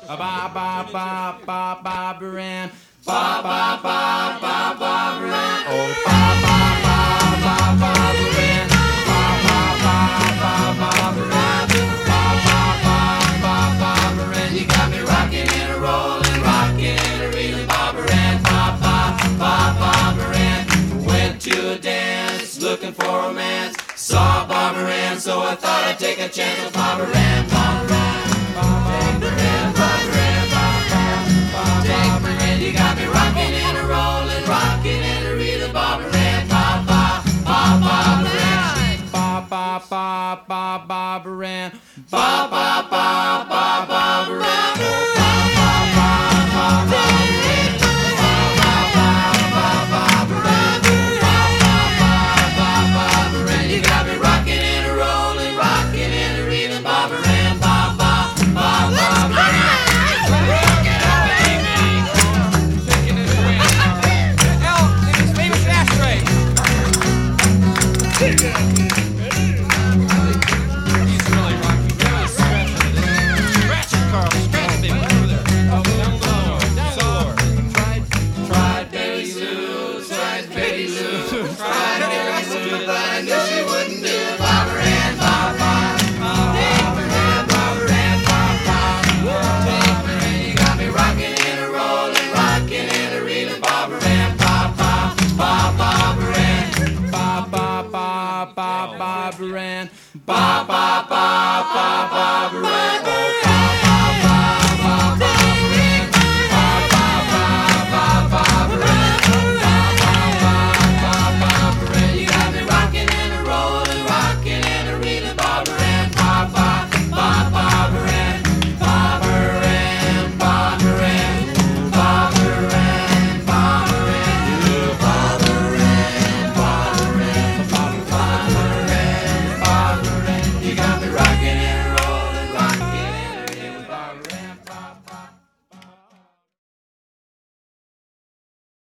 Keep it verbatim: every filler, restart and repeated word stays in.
Ba ba ba ba ba Barbara Ann. Ba ba ba ba Barbara Ann. Oh ba ba ba ba Barbara Ann. Ba ba ba ba Barbara Ann. Ba ba ba ba Barbara Ann. You got me rocking and a rolling, rocking and a reeling, Barbara Ann. Ba ba ba Barbara Ann. Went to a dance looking for romance. Saw Barbara Ann, so I thought I'd take a chance with Barbara Ann. Barbara Ann.